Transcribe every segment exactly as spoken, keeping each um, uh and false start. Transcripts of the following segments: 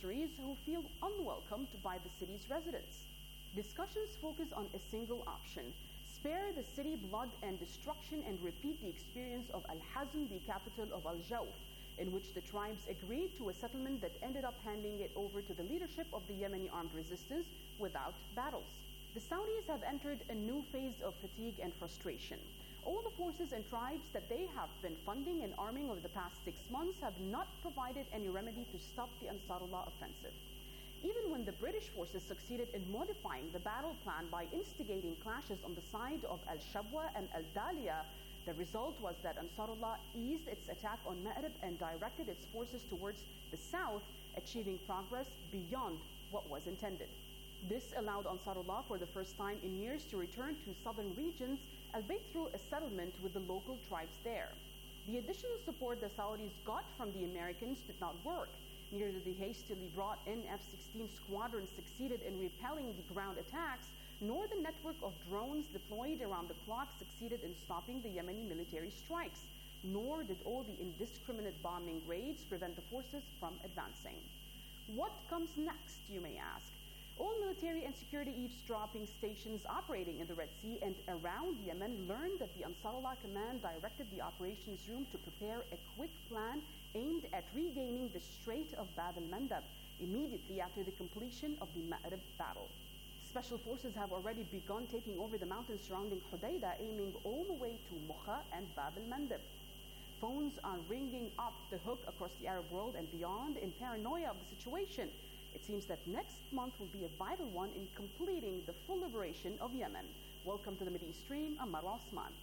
who feel unwelcomed by the city's residents. Discussions focus on a single option: spare the city blood and destruction and repeat the experience of Al-Hazm, the capital of Al-Jawf, in which the tribes agreed to a settlement that ended up handing it over to the leadership of the Yemeni armed resistance without battles. The Saudis have entered a new phase of fatigue and frustration. All the forces and tribes that they have been funding and arming over the past six months have not provided any remedy to stop the Ansarullah offensive. Even when the British forces succeeded in modifying the battle plan by instigating clashes on the side of Al-Shabwa and Al-Daliya, the result was that Ansarullah eased its attack on Ma'rib and directed its forces towards the south, achieving progress beyond what was intended. This allowed Ansarullah for the first time in years to return to southern regions, albeit through a settlement with the local tribes there. The additional support the Saudis got from the Americans did not work. Neither the hastily brought in F sixteen squadron succeeded in repelling the ground attacks, nor the network of drones deployed around the clock succeeded in stopping the Yemeni military strikes, nor did all the indiscriminate bombing raids prevent the forces from advancing. What comes next, you may ask? All military and security eavesdropping stations operating in the Red Sea and around Yemen learned that the Ansarullah command directed the operations room to prepare a quick plan aimed at regaining the Strait of Bab al-Mandab immediately after the completion of the Ma'rib battle. Special forces have already begun taking over the mountains surrounding Hodeidah, aiming all the way to Mukha and Bab al-Mandab. Phones are ringing up the hook across the Arab world and beyond in paranoia of the situation. It seems that next month will be a vital one in completing the full liberation of Yemen. Welcome to the Mideast Stream. I'm Marwa Osman.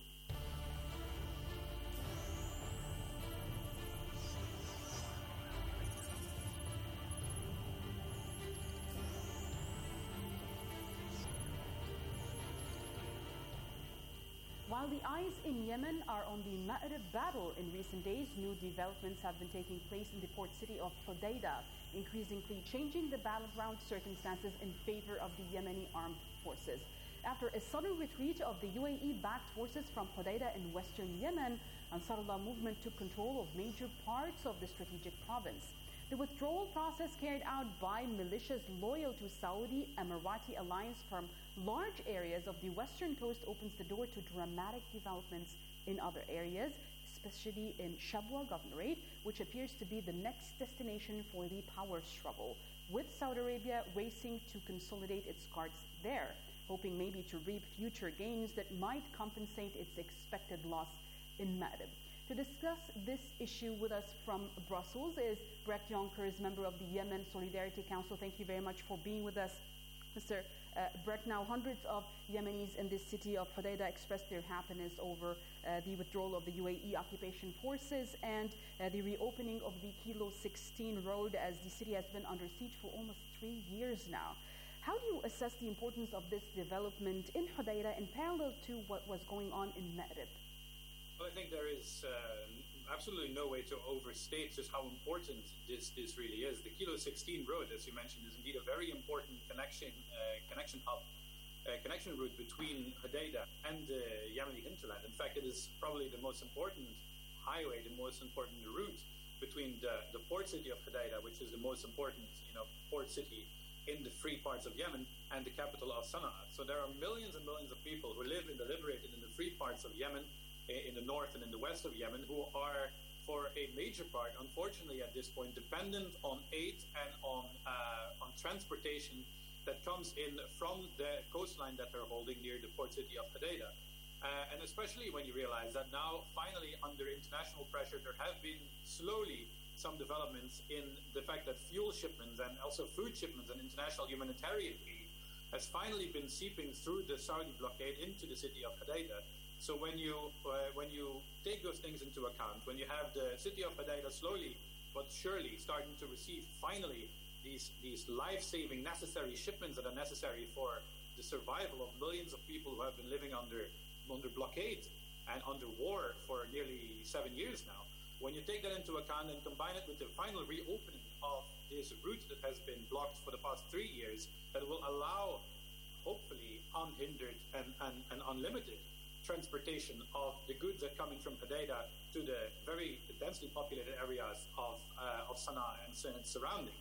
While the eyes in Yemen are on the Ma'rib battle in recent days, new developments have been taking place in the port city of Hodeidah, increasingly changing the battleground circumstances in favor of the Yemeni armed forces. After a sudden retreat of the U A E-backed forces from Hodeidah in western Yemen, Ansarullah movement took control of major parts of the strategic province. The withdrawal process carried out by militias loyal to Saudi Emirati alliance from large areas of the western coast opens the door to dramatic developments in other areas, especially in Shabwa Governorate, which appears to be the next destination for the power struggle, with Saudi Arabia racing to consolidate its cards there, hoping maybe to reap future gains that might compensate its expected loss in Ma'rib. To discuss this issue with us from Brussels is Brecht Yonkers, member of the Yemen Solidarity Council. Thank you very much for being with us, Mister Uh, Brecht. Now, hundreds of Yemenis in this city of Hodeidah expressed their happiness over uh, the withdrawal of the U A E occupation forces and uh, the reopening of the Kilo sixteen road, as the city has been under siege for almost three years now. How do you assess the importance of this development in Hodeidah in parallel to what was going on in Ma'rib? Well, I think there is uh, absolutely no way to overstate just how important this, this really is. The Kilo sixteen road, as you mentioned, is indeed a very important connection uh, connection hub, uh, connection route between Hodeidah and the Yemeni hinterland. In fact, it is probably the most important highway, the most important route between the, the port city of Hodeidah, which is the most important, you know, port city in the free parts of Yemen, and the capital of Sana'a. So there are millions and millions of people who live in the liberated in the free parts of Yemen, in the north and in the west of Yemen, who are, for a major part, unfortunately at this point, dependent on aid and on uh, on transportation that comes in from the coastline that they're holding near the port city of Hodeidah. Uh, and especially when you realize that now, finally, under international pressure, there have been slowly some developments in the fact that fuel shipments and also food shipments and international humanitarian aid has finally been seeping through the Saudi blockade into the city of Hodeidah. So when you uh, when you take those things into account, when you have the city of Hodeidah slowly but surely starting to receive finally these these life-saving necessary shipments that are necessary for the survival of millions of people who have been living under under blockade and under war for nearly seven years now, when you take that into account and combine it with the final reopening of this route that has been blocked for the past three years, that will allow hopefully unhindered and, and, and unlimited transportation of the goods that come in from Hodeidah to the very densely populated areas of uh, of Sana'a and its surroundings.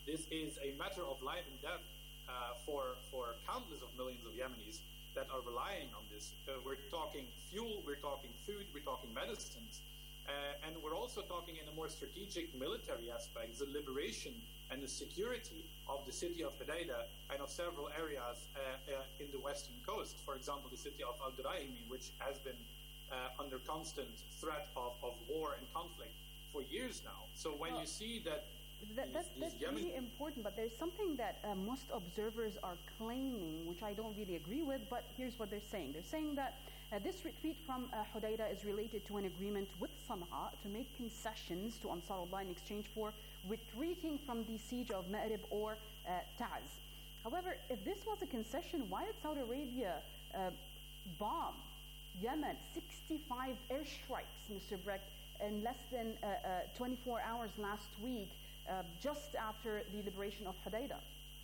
This is a matter of life and death uh, for, for countless of millions of Yemenis that are relying on this. Uh, we're talking fuel, we're talking food, we're talking medicines, uh, and we're also talking in a more strategic military aspect, the liberation and the security of the city of Hodeidah and of several areas uh, uh, in the western coast. For example, the city of Al-Duraimi, which has been uh, under constant threat of, of war and conflict for years now. So when well, you see that That, that's that's Yemen- really important, but there's something that uh, most observers are claiming, which I don't really agree with, but here's what they're saying. They're saying that uh, this retreat from uh, Hodeidah is related to an agreement with Sana'a to make concessions to Ansarullah in exchange for retreating from the siege of Ma'rib or uh, Ta'az. However, if this was a concession, why did Saudi Arabia uh, bomb Yemen, sixty-five airstrikes, Mister Brecht, in less than uh, uh, twenty-four hours last week, Uh, just after the liberation of Hodeidah?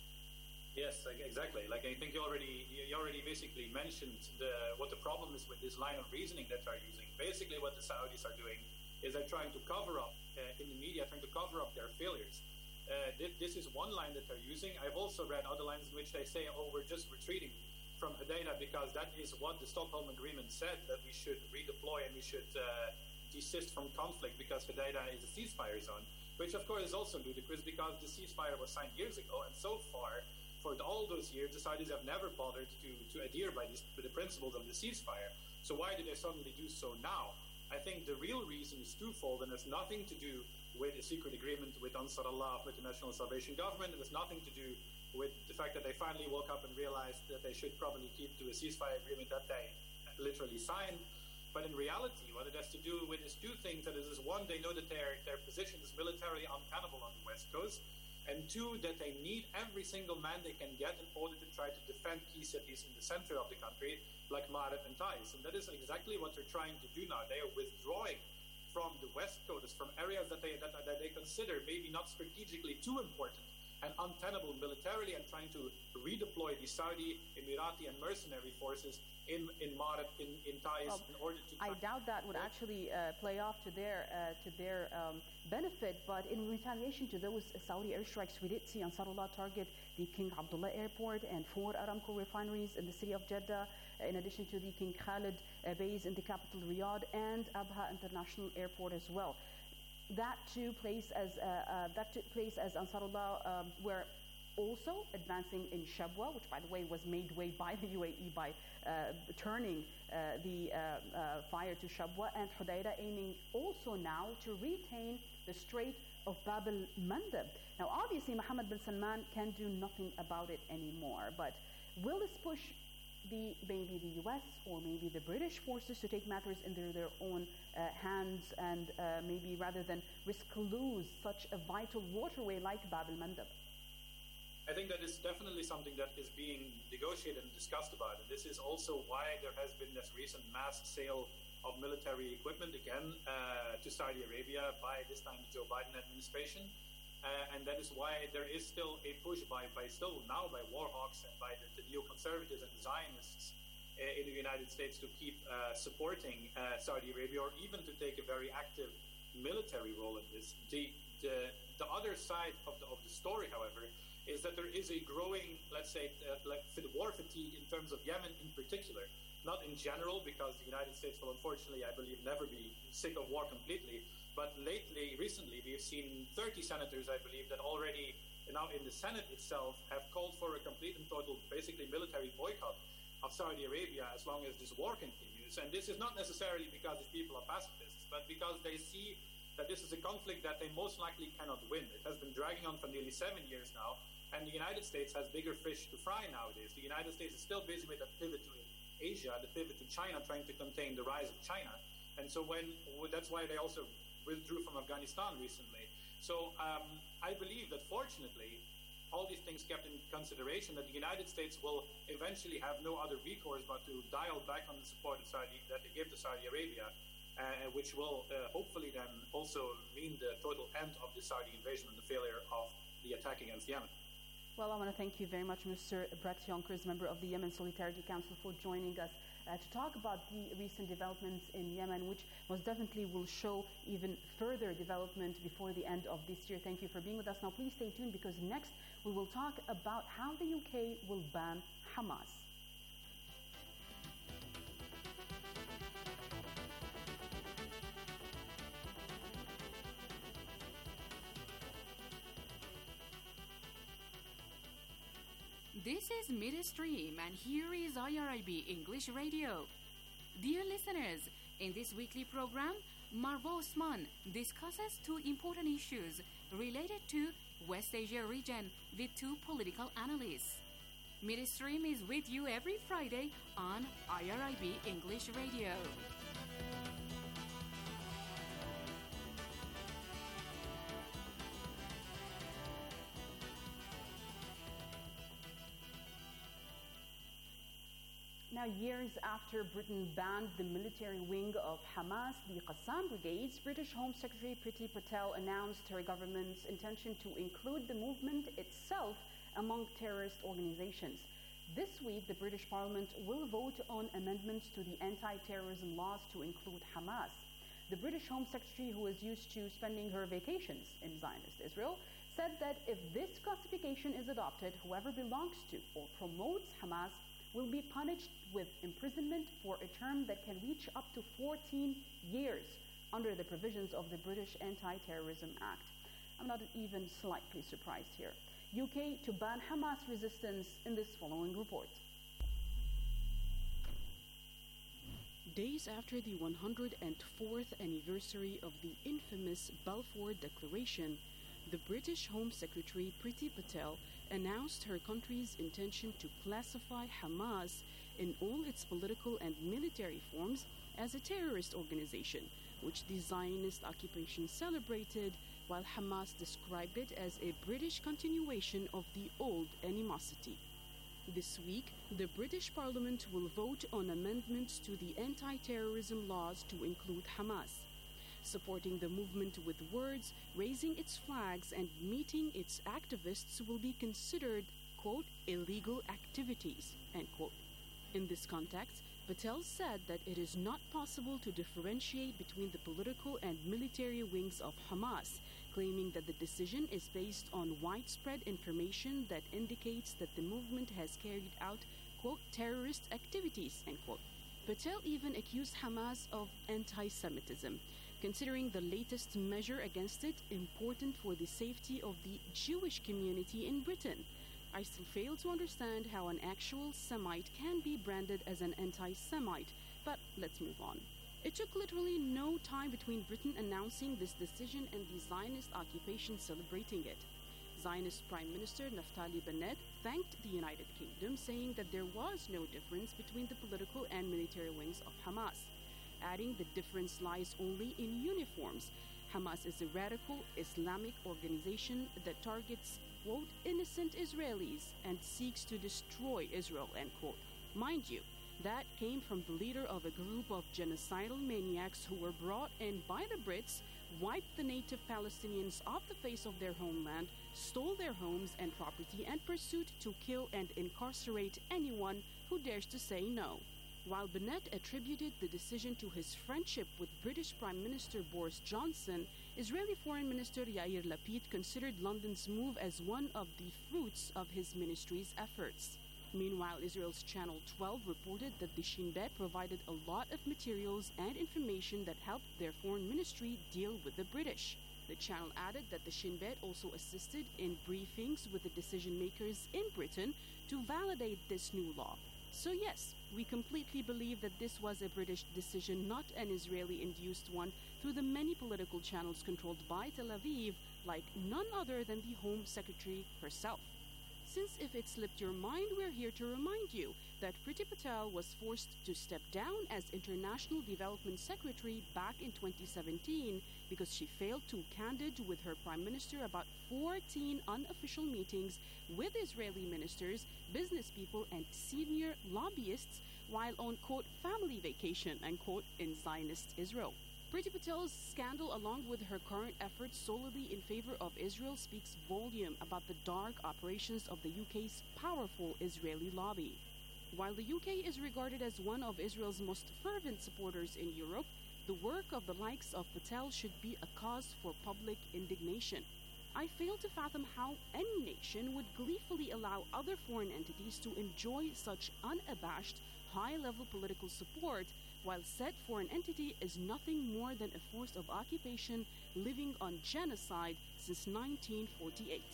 Yes, like, exactly. Like I think you already you already basically mentioned the, what the problem is with this line of reasoning that they're using. Basically, what the Saudis are doing is they're trying to cover up uh, in the media, trying to cover up their failures. Uh, th- this is one line that they're using. I've also read other lines in which they say, "Oh, we're just retreating from Hodeidah because that is what the Stockholm Agreement said, that we should redeploy and we should uh, desist from conflict because Hodeidah is a ceasefire zone." Which, of course, is also ludicrous because the ceasefire was signed years ago, and so far, for all those years, the Saudis have never bothered to, to adhere by these, the principles of the ceasefire. So why did they suddenly do so now? I think the real reason is twofold, and has nothing to do with a secret agreement with Ansarullah, with the National Salvation Government. It has nothing to do with the fact that they finally woke up and realized that they should probably keep to a ceasefire agreement that they literally signed. But in reality, what it has to do with is two things. That is, one, they know that their, their position is militarily untenable on the West Coast, and two, that they need every single man they can get in order to try to defend key cities in the center of the country, like Ma'rib and Taiz. And that is exactly what they're trying to do now. They are withdrawing from the West Coast, from areas that they, that, that they consider maybe not strategically too important and untenable militarily, and trying to redeploy the Saudi, Emirati, and mercenary forces in in Ma'rib, in, in Taiz, well, in order to... I doubt that would actually uh, play off to their uh, to their um, benefit, but in retaliation to those Saudi airstrikes, we did see Ansarullah target the King Abdullah Airport and four Aramco refineries in the city of Jeddah, in addition to the King Khalid uh, base in the capital Riyadh, and Abha International Airport as well. That too place as uh, uh, that took place as Ansarullah um, were also advancing in Shabwa, which by the way was made way by the U A E by uh, turning uh, the uh, uh, fire to Shabwa, and Hodeidah aiming also now to retain the Strait of Bab el-Mandeb. Now obviously Mohammed bin Salman can do nothing about it anymore, but will this push the maybe the U S or maybe the British forces to take matters into their own uh, hands and uh, maybe rather than risk lose such a vital waterway like Bab el-Mandeb? I think that is definitely something that is being negotiated and discussed about. And this is also why there has been this recent mass sale of military equipment again uh, to Saudi Arabia by this time the Joe Biden administration. Uh, and that is why there is still a push by, by still now by war hawks and by the, the neoconservatives and the Zionists uh, in the United States to keep uh, supporting uh, Saudi Arabia, or even to take a very active military role in this. The, the, the other side of the, of the story, however, is that there is a growing, let's say, uh, like war fatigue in terms of Yemen in particular. Not in general, because the United States will unfortunately, I believe, never be sick of war completely. But lately, recently, we've seen thirty senators, I believe, that already now in the Senate itself have called for a complete and total, basically, military boycott of Saudi Arabia as long as this war continues. And this is not necessarily because these people are pacifists, but because they see that this is a conflict that they most likely cannot win. It has been dragging on for nearly seven years now, and the United States has bigger fish to fry nowadays. The United States is still busy with a pivot to Asia, the pivot to China, trying to contain the rise of China. And so when that's why they also withdrew from Afghanistan recently. So um, I believe that fortunately, all these things kept in consideration, that the United States will eventually have no other recourse but to dial back on the support of Saudi, that they give to Saudi Arabia, uh, which will uh, hopefully then also mean the total end of the Saudi invasion and the failure of the attack against Yemen. Well, I want to thank you very much, Mister Brecht Yonkers, member of the Yemen Solidarity Council, for joining us uh, to talk about the recent developments in Yemen, which most definitely will show even further development before the end of this year. Thank you for being with us. Now, please stay tuned, because next we will talk about how the U K will ban Hamas. This is Midstream, and here is I R I B English Radio. Dear listeners, in this weekly program, Marwa Osman discusses two important issues related to West Asia region with two political analysts. Midstream is with you every Friday on I R I B English Radio. Now, years after Britain banned the military wing of Hamas, the Qassam Brigades, British Home Secretary Priti Patel announced her government's intention to include the movement itself among terrorist organizations. This week, the British Parliament will vote on amendments to the anti-terrorism laws to include Hamas. The British Home Secretary, who is used to spending her vacations in Zionist Israel, said that if this classification is adopted, whoever belongs to or promotes Hamas will be punished with imprisonment for a term that can reach up to fourteen years under the provisions of the British Anti-Terrorism Act. I'm not even slightly surprised here. U K to ban Hamas resistance in this following report. Days after the one hundred fourth anniversary of the infamous Balfour Declaration, the British Home Secretary Priti Patel announced her country's intention to classify Hamas in all its political and military forms as a terrorist organization, which the Zionist occupation celebrated, while Hamas described it as a British continuation of the old animosity. This week, the British Parliament will vote on amendments to the anti-terrorism laws to include Hamas. Supporting the movement with words, raising its flags, and meeting its activists will be considered, quote, illegal activities, end quote. In this context, Patel said that it is not possible to differentiate between the political and military wings of Hamas, claiming that the decision is based on widespread information that indicates that the movement has carried out, quote, terrorist activities, end quote. Patel even accused Hamas of anti-Semitism, considering the latest measure against it important for the safety of the Jewish community in Britain. I still fail to understand how an actual Semite can be branded as an anti-Semite, but let's move on. It took literally no time between Britain announcing this decision and the Zionist occupation celebrating it. Zionist Prime Minister Naftali Bennett thanked the United Kingdom, saying that there was no difference between the political and military wings of Hamas, adding the difference lies only in uniforms. Hamas is a radical Islamic organization that targets, quote, innocent Israelis and seeks to destroy Israel, end quote. Mind you, that came from the leader of a group of genocidal maniacs who were brought in by the Brits, wiped the native Palestinians off the face of their homeland, stole their homes and property, and pursued to kill and incarcerate anyone who dares to say no. While Bennett attributed the decision to his friendship with British Prime Minister Boris Johnson, Israeli Foreign Minister Yair Lapid considered London's move as one of the fruits of his ministry's efforts. Meanwhile, Israel's Channel twelve reported that the Shin Bet provided a lot of materials and information that helped their foreign ministry deal with the British. The channel added that the Shin Bet also assisted in briefings with the decision makers in Britain to validate this new law. So yes, we completely believe that this was a British decision, not an Israeli-induced one, through the many political channels controlled by Tel Aviv, like none other than the Home Secretary herself. Since if it slipped your mind, we're here to remind you that Priti Patel was forced to step down as International Development Secretary back in twenty seventeen because she failed to candid with her Prime Minister about fourteen unofficial meetings with Israeli ministers, business people, and senior lobbyists while on, quote, family vacation, unquote, in Zionist Israel. Priti Patel's scandal, along with her current efforts solely in favor of Israel, speaks volume about the dark operations of the U K's powerful Israeli lobby. While the U K is regarded as one of Israel's most fervent supporters in Europe, the work of the likes of Patel should be a cause for public indignation. I fail to fathom how any nation would gleefully allow other foreign entities to enjoy such unabashed, high-level political support, while said foreign entity is nothing more than a force of occupation living on genocide since nineteen forty-eight.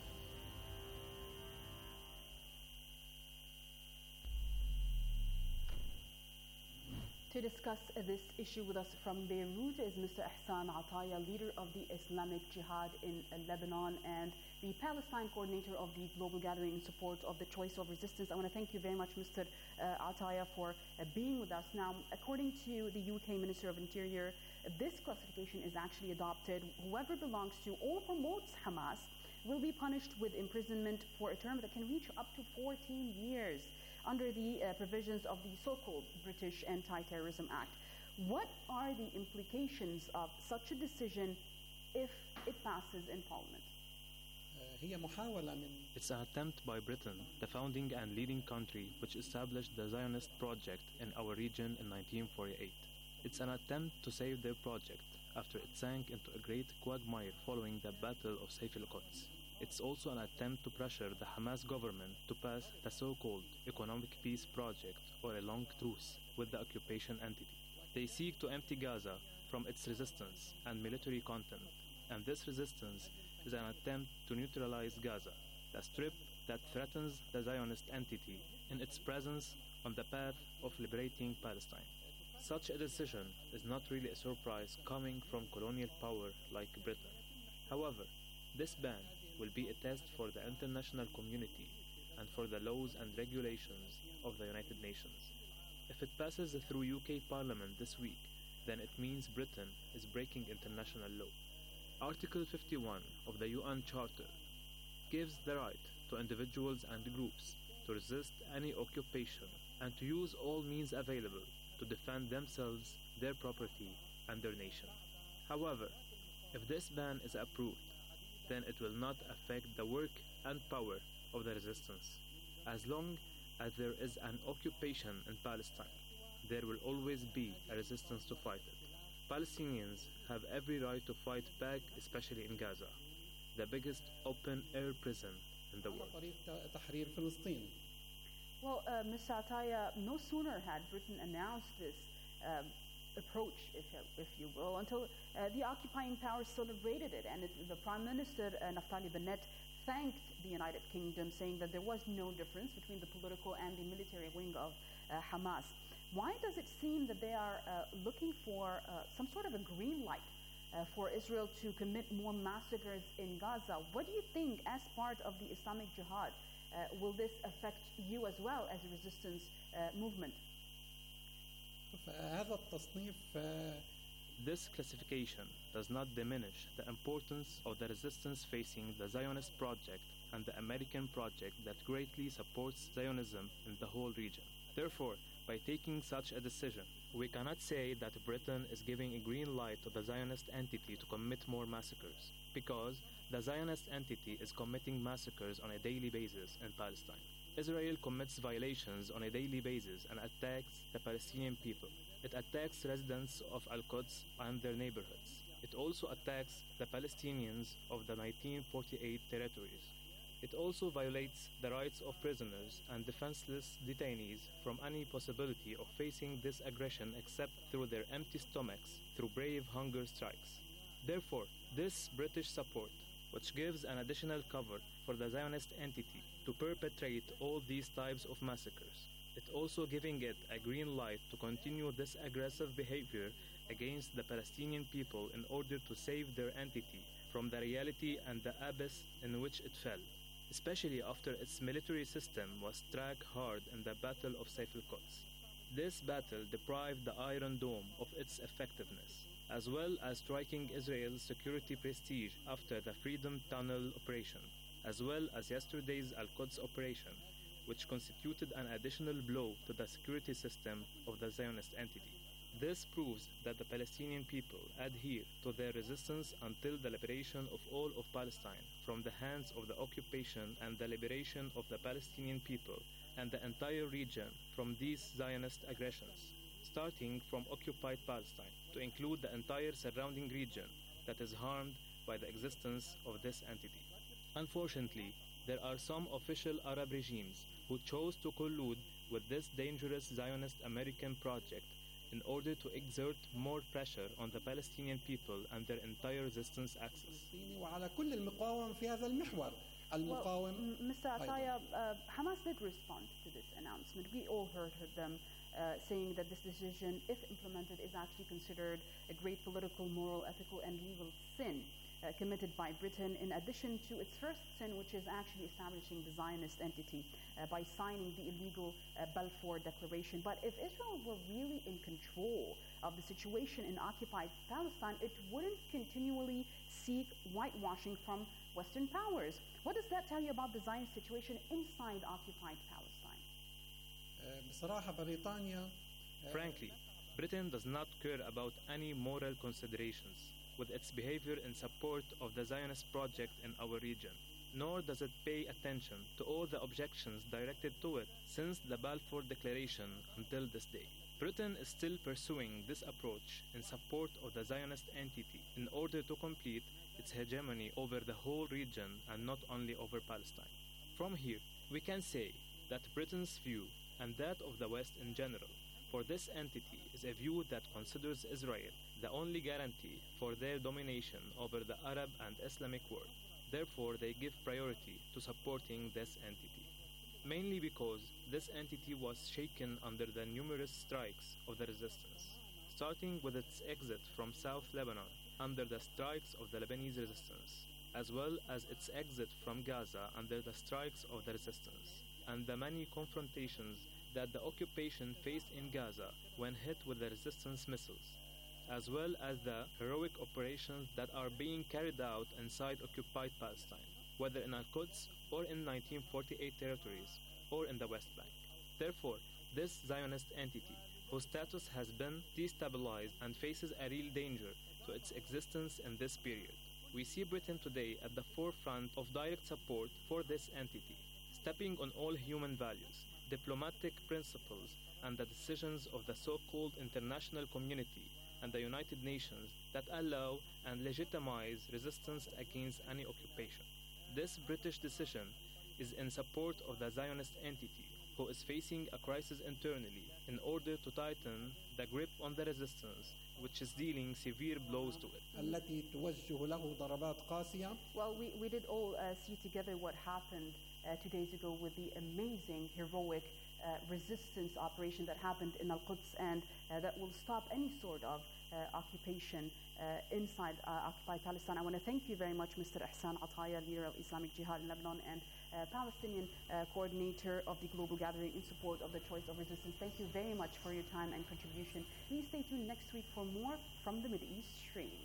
To discuss uh, this issue with us from Beirut is Mister Ihsan Ataya, leader of the Islamic Jihad in uh, Lebanon and the Palestine coordinator of the Global Gathering in support of the choice of resistance. I want to thank you very much, Mister Uh, Ataya, for uh, being with us. Now, according to the U K Minister of Interior, uh, this classification is actually adopted. Whoever belongs to or promotes Hamas will be punished with imprisonment for a term that can reach up to fourteen years. Under the uh, provisions of the so-called British Anti-Terrorism Act. What are the implications of such a decision if it passes in Parliament? It's an attempt by Britain, the founding and leading country which established the Zionist project in our region in nineteen forty-eight. It's an attempt to save their project after it sank into a great quagmire following the Battle of Saif al-Quds. It's also an attempt to pressure the Hamas government to pass the so-called Economic Peace Project or a long truce with the occupation entity. They seek to empty Gaza from its resistance and military content, and this resistance is an attempt to neutralize Gaza, the strip that threatens the Zionist entity in its presence on the path of liberating Palestine. Such a decision is not really a surprise coming from colonial power like Britain. However, this ban will be a test for the international community and for the laws and regulations of the United Nations. If it passes through U K Parliament this week, then it means Britain is breaking international law. Article fifty-one of the U N Charter gives the right to individuals and groups to resist any occupation and to use all means available to defend themselves, their property, and their nation. However, if this ban is approved, then it will not affect the work and power of the resistance. As long as there is an occupation in Palestine, there will always be a resistance to fight it. Palestinians have every right to fight back, especially in Gaza, the biggest open-air prison in the world. Well, uh, Mister Ataya, no sooner had Britain announced this um, approach, if, if you will, until uh, the occupying powers celebrated it. And it, the Prime Minister, uh, Naftali Bennett, thanked the United Kingdom, saying that there was no difference between the political and the military wing of uh, Hamas. Why does it seem that they are uh, looking for uh, some sort of a green light uh, for Israel to commit more massacres in Gaza? What do you think, as part of the Islamic Jihad, uh, will this affect you as well as a resistance uh, movement? This classification does not diminish the importance of the resistance facing the Zionist project and the American project that greatly supports Zionism in the whole region. Therefore, by taking such a decision, we cannot say that Britain is giving a green light to the Zionist entity to commit more massacres, because the Zionist entity is committing massacres on a daily basis in Palestine. Israel commits violations on a daily basis and attacks the Palestinian people. It attacks residents of Al-Quds and their neighborhoods. It also attacks the Palestinians of the nineteen forty-eight territories. It also violates the rights of prisoners and defenseless detainees from any possibility of facing this aggression except through their empty stomachs, through brave hunger strikes. Therefore, this British support, which gives an additional cover for the Zionist entity to perpetrate all these types of massacres, it also giving it a green light to continue this aggressive behavior against the Palestinian people in order to save their entity from the reality and the abyss in which it fell, especially after its military system was struck hard in the Battle of Saif al-Quds. This battle deprived the Iron Dome of its effectiveness, as well as striking Israel's security prestige after the Freedom Tunnel operation, as well as yesterday's Al-Quds operation, which constituted an additional blow to the security system of the Zionist entity. This proves that the Palestinian people adhere to their resistance until the liberation of all of Palestine from the hands of the occupation and the liberation of the Palestinian people and the entire region from these Zionist aggressions, starting from occupied Palestine to include the entire surrounding region that is harmed by the existence of this entity. Unfortunately, there are some official Arab regimes who chose to collude with this dangerous Zionist American project in order to exert more pressure on the Palestinian people and their entire resistance axis. وعلى كل المقاومة في هذا المحور. Well, Mister Ataya, uh, Hamas did respond to this announcement. We all heard them uh, saying that this decision, if implemented, is actually considered a great political, moral, ethical, and legal sin uh, committed by Britain, in addition to its first sin, which is actually establishing the Zionist entity uh, by signing the illegal uh, Balfour Declaration. But if Israel were really in control of the situation in occupied Palestine, it wouldn't continually seek whitewashing from Western powers. What does that tell you about the Zionist situation inside occupied Palestine? بصراحة بريطانيا Frankly, Britain does not care about any moral considerations with its behavior in support of the Zionist project in our region, nor does it pay attention to all the objections directed to it since the Balfour Declaration until this day. Britain is still pursuing this approach in support of the Zionist entity in order to complete its hegemony over the whole region and not only over Palestine. From here, we can say that Britain's view and that of the West in general for this entity is a view that considers Israel the only guarantee for their domination over the Arab and Islamic world. Therefore, they give priority to supporting this entity, mainly because this entity was shaken under the numerous strikes of the resistance, starting with its exit from South Lebanon under the strikes of the Lebanese resistance, as well as its exit from Gaza under the strikes of the resistance, and the many confrontations that the occupation faced in Gaza when hit with the resistance missiles, as well as the heroic operations that are being carried out inside occupied Palestine, whether in Al-Quds or in nineteen forty-eight territories or in the West Bank. Therefore, this Zionist entity, whose status has been destabilized and faces a real danger to its existence in this period, we see Britain today at the forefront of direct support for this entity, stepping on all human values, diplomatic principles, and the decisions of the so-called international community and the United Nations that allow and legitimize resistance against any occupation. This British decision is in support of the Zionist entity, who is facing a crisis internally in order to tighten the grip on the resistance, which is dealing severe blows to it. التي توجه له ضربات قاسية. Well, we, we did all uh, see together what happened uh, two days ago with the amazing, heroic uh, resistance operation that happened in Al-Quds, and uh, that will stop any sort of uh, occupation uh, inside uh, occupied Palestine. I want to thank you very much, Mister Ihsan Ataya, leader of Islamic Jihad in Lebanon and uh, Palestinian uh, coordinator of the Global Gathering in support of the choice of resistance. Thank you very much for your time and contribution. Please stay tuned next week for more from the Middle East stream.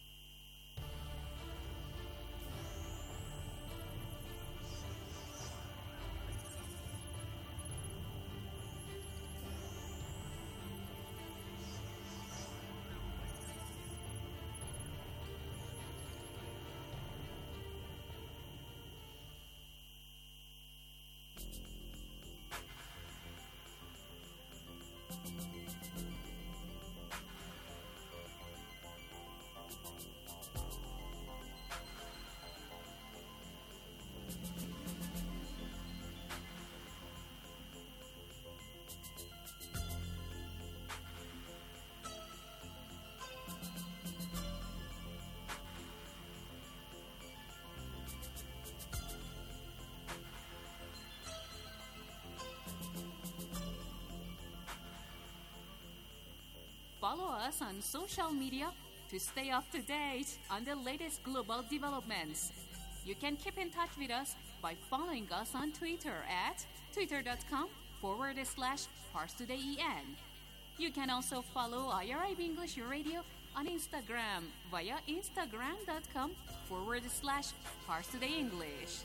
Follow us on social media to stay up to date on the latest global developments. You can keep in touch with us by following us on Twitter at twitter.com forward slash ParsTodayEN. You can also follow I R I B English Radio on Instagram via instagram.com forward slash ParsTodayEnglish.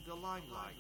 the limelight.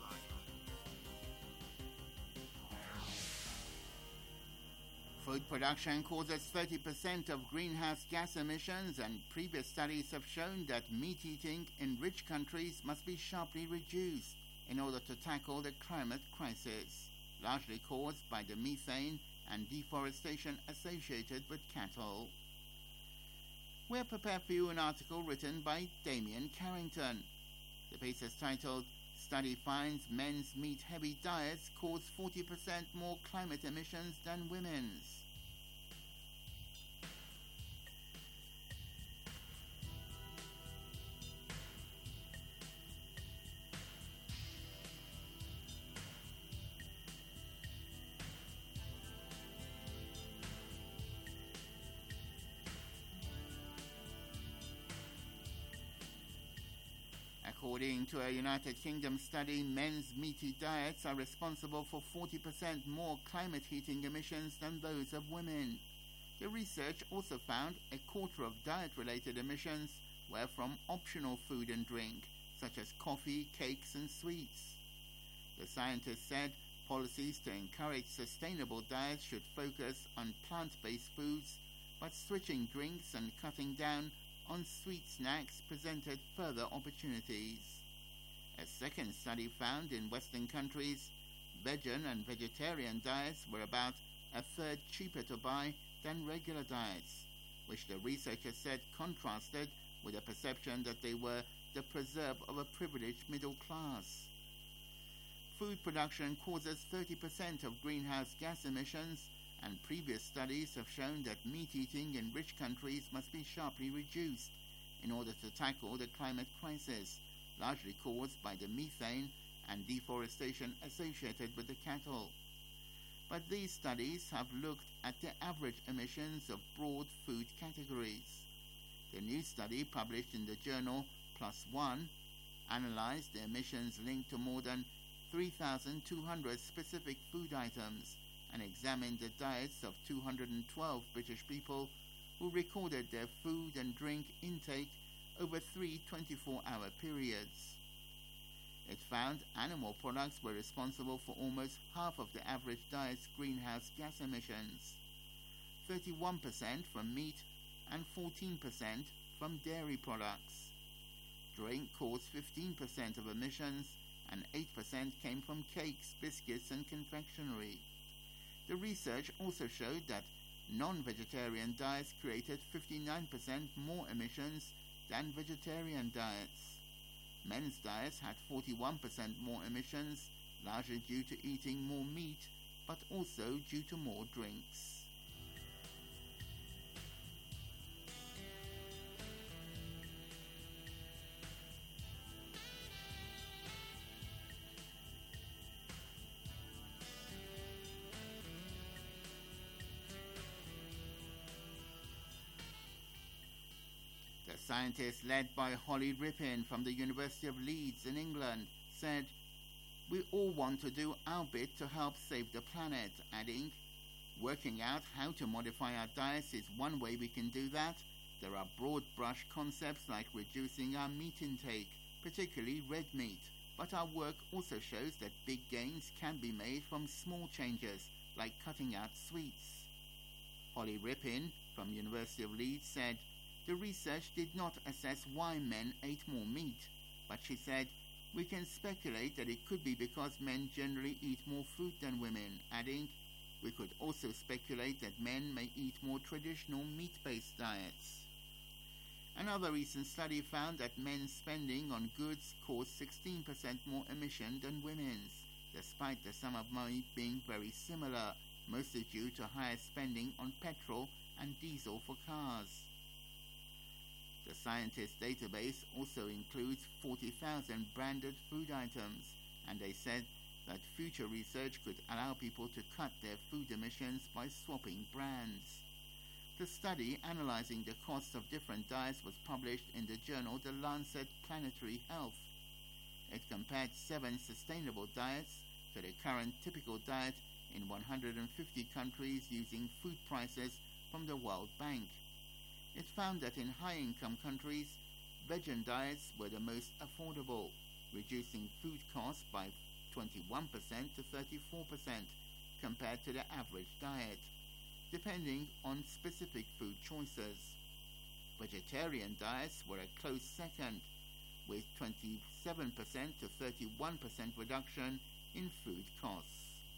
Food production causes thirty percent of greenhouse gas emissions, and previous studies have shown that meat eating in rich countries must be sharply reduced in order to tackle the climate crisis, largely caused by the methane and deforestation associated with cattle. We're prepared for you an article written by Damien Carrington. The piece is titled, "Study Finds Men's Meat-Heavy Diets Cause forty percent More Climate Emissions Than Women's." According to a United Kingdom study, men's meaty diets are responsible for forty percent more climate heating emissions than those of women. The research also found a quarter of diet-related emissions were from optional food and drink, such as coffee, cakes, and sweets. The scientists said policies to encourage sustainable diets should focus on plant-based foods, but switching drinks and cutting down on sweet snacks presented further opportunities. A second study found in Western countries, vegan and vegetarian diets were about a third cheaper to buy than regular diets, which the researchers said contrasted with a perception that they were the preserve of a privileged middle class. Food production causes thirty percent of greenhouse gas emissions, and previous studies have shown that meat eating in rich countries must be sharply reduced in order to tackle the climate crisis, largely caused by the methane and deforestation associated with the cattle. But these studies have looked at the average emissions of broad food categories. The new study, published in the journal PLOS ONE, analyzed the emissions linked to more than three thousand two hundred specific food items and examined the diets of two hundred twelve British people who recorded their food and drink intake over three twenty-four hour periods. It found animal products were responsible for almost half of the average diet's greenhouse gas emissions, thirty-one percent from meat and fourteen percent from dairy products. Drink caused fifteen percent of emissions, and eight percent came from cakes, biscuits, and confectionery. The research also showed that non-vegetarian diets created fifty-nine percent more emissions than vegetarian diets. Men's diets had forty-one percent more emissions, largely due to eating more meat, but also due to more drinks. Scientists led by Holly Rippin from the University of Leeds in England said, "We all want to do our bit to help save the planet," adding, "Working out how to modify our diets is one way we can do that. There are broad brush concepts like reducing our meat intake, particularly red meat, but our work also shows that big gains can be made from small changes like cutting out sweets." Holly Rippin from University of Leeds said, "The research did not assess why men ate more meat, but she said, we can speculate that it could be because men generally eat more food than women," adding, "We could also speculate that men may eat more traditional meat-based diets." Another recent study found that men's spending on goods caused sixteen percent more emission than women's, despite the sum of money being very similar, mostly due to higher spending on petrol and diesel for cars. The scientist database also includes forty thousand branded food items, and they said that future research could allow people to cut their food emissions by swapping brands. The study analyzing the costs of different diets was published in the journal The Lancet Planetary Health. It compared seven sustainable diets to the current typical diet in one hundred fifty countries using food prices from the World Bank. It found that in high-income countries, vegan diets were the most affordable, reducing food costs by twenty-one percent to thirty-four percent compared to the average diet, depending on specific food choices. Vegetarian diets were a close second, with twenty-seven percent to thirty-one percent reduction in food costs.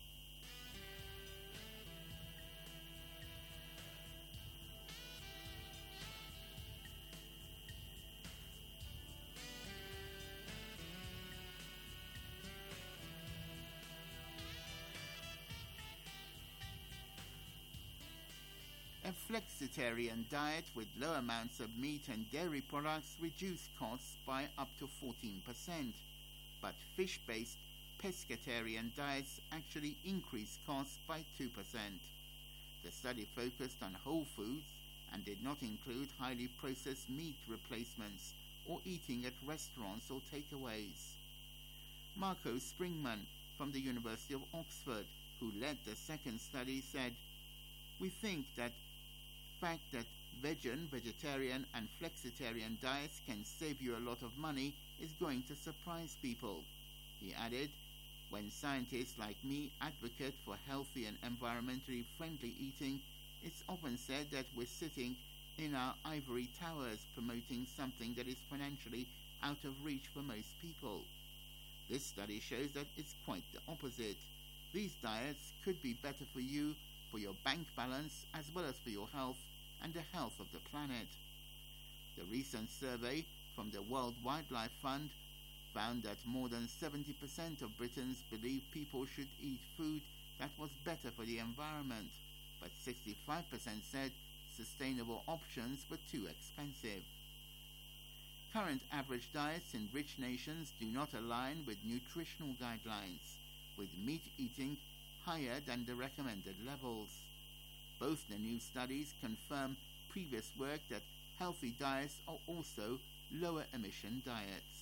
A flexitarian diet with low amounts of meat and dairy products reduced costs by up to fourteen percent, but fish-based pescatarian diets actually increased costs by two percent. The study focused on whole foods and did not include highly processed meat replacements or eating at restaurants or takeaways. Marco Springman from the University of Oxford, who led the second study, said, "We think that fact that vegan, vegetarian and flexitarian diets can save you a lot of money is going to surprise people." He added, "When scientists like me advocate for healthy and environmentally friendly eating, it's often said that we're sitting in our ivory towers promoting something that is financially out of reach for most people. This study shows that it's quite the opposite. These diets could be better for you, for your bank balance, as well as for your health and the health of the planet." The recent survey from the World Wildlife Fund found that more than seventy percent of Britons believe people should eat food that was better for the environment, but sixty-five percent said sustainable options were too expensive. Current average diets in rich nations do not align with nutritional guidelines, with meat eating higher than the recommended levels. Both the new studies confirm previous work that healthy diets are also lower emission diets.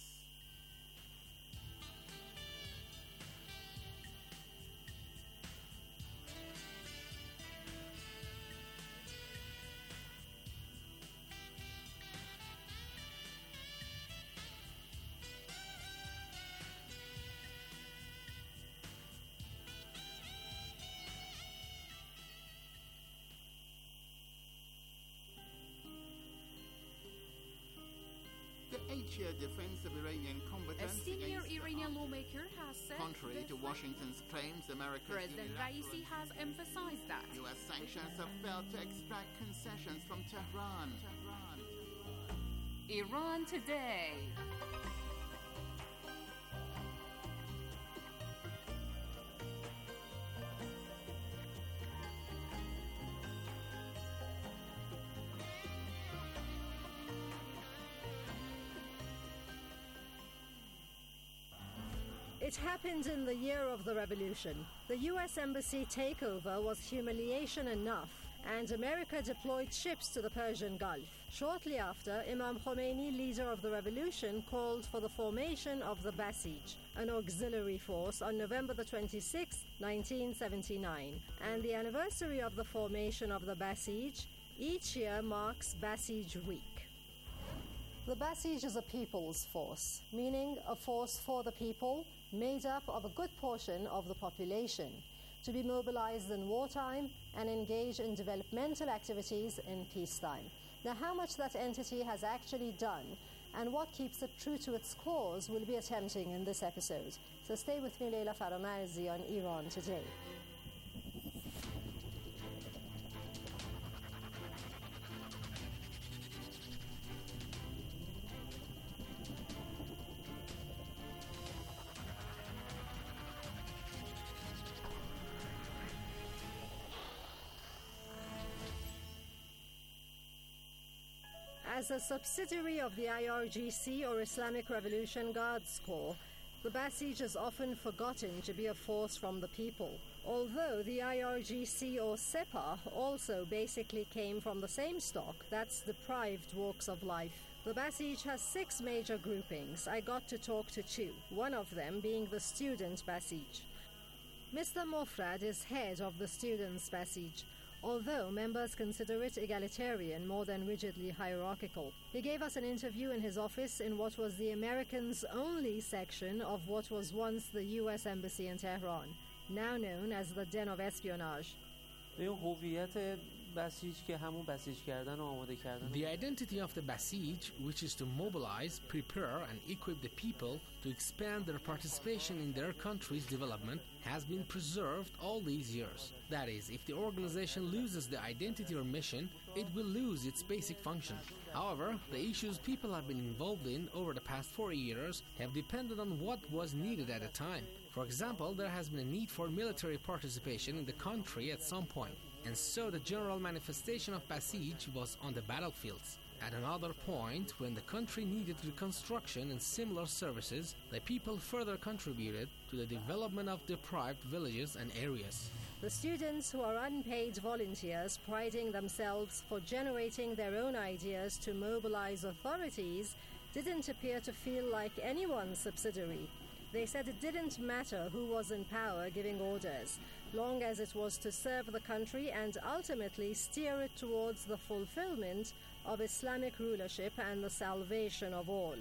The eight-year defense of Iranian A combatants senior against Iranian lawmaker has said Contrary to Washington's claims, America's President unilateral Raisi has emphasized that U S sanctions have failed to extract concessions from Tehran. Tehran. Iran today. It happened in the year of the revolution. The U S Embassy takeover was humiliation enough, and America deployed ships to the Persian Gulf. Shortly after, Imam Khomeini, leader of the revolution, called for the formation of the Basij, an auxiliary force, on November the twenty-sixth, nineteen seventy-nine. And the anniversary of the formation of the Basij each year marks Basij Week. The Basij is a people's force, meaning a force for the people, made up of a good portion of the population, to be mobilized in wartime and engage in developmental activities in peacetime. Now, how much that entity has actually done and what keeps it true to its cause we'll be attempting in this episode. So stay with me, Leila Faramarzi, on Iran Today. As a subsidiary of the I R G C, or Islamic Revolution Guards Corps, the Basij is often forgotten to be a force from the people. Although the I R G C, or Sepah, also basically came from the same stock, that's deprived walks of life. The Basij has six major groupings. I got to talk to two, one of them being the Student Basij. Mister Mofrad is head of the Students Basij. although members consider it egalitarian more than rigidly hierarchical. He gave us an interview in his office in what was the Americans' only section of what was once the U S Embassy in Tehran, now known as the Den of Espionage. The identity of the Basij, which is to mobilize, prepare, and equip the people to expand their participation in their country's development, has been preserved all these years. That is, if the organization loses the identity or mission, it will lose its basic function. However, the issues people have been involved in over the past four years have depended on what was needed at a time. For example, there has been a need for military participation in the country at some point, and so the general manifestation of Basij was on the battlefields. At another point, when the country needed reconstruction and similar services, the people further contributed to the development of deprived villages and areas. The students, who are unpaid volunteers priding themselves for generating their own ideas to mobilize authorities, didn't appear to feel like anyone's subsidiary. They said it didn't matter who was in power giving orders, long as it was to serve the country and ultimately steer it towards the fulfillment of Islamic rulership and the salvation of all.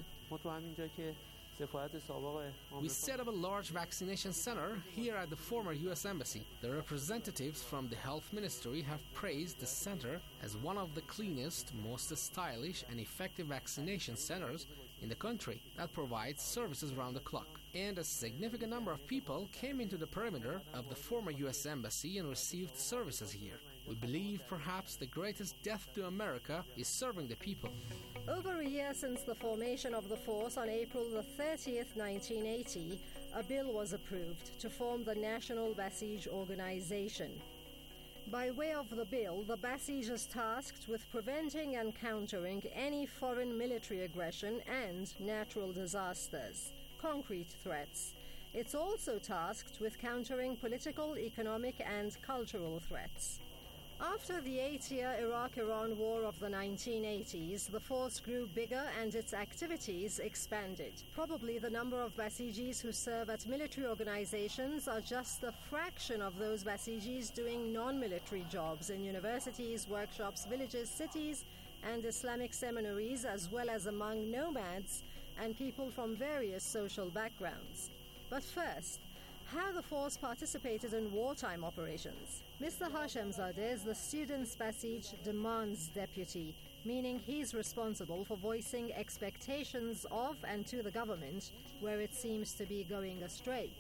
We set up a large vaccination center here at the former U S Embassy. The representatives from the Health Ministry have praised the center as one of the cleanest, most stylish and effective vaccination centers in the country that provides services around the clock. And a significant number of people came into the perimeter of the former U S Embassy and received services here. We believe perhaps the greatest death to America is serving the people. Over a year since the formation of the force on April the thirtieth, nineteen eighty, a bill was approved to form the National Basij Organization. By way of the bill, the Basij is tasked with preventing and countering any foreign military aggression and natural disasters, concrete threats. It's also tasked with countering political, economic, and cultural threats. After the eight-year Iraq-Iran war of the nineteen eighties, the force grew bigger and its activities expanded. Probably the number of Basijis who serve at military organizations are just a fraction of those Basijis doing non-military jobs in universities, workshops, villages, cities, and Islamic seminaries, as well as among nomads and people from various social backgrounds. But first, how the force participated in wartime operations. Mister Hashemzadeh is the Students' Basij Demands Deputy, meaning he's responsible for voicing expectations of and to the government where it seems to be going astray.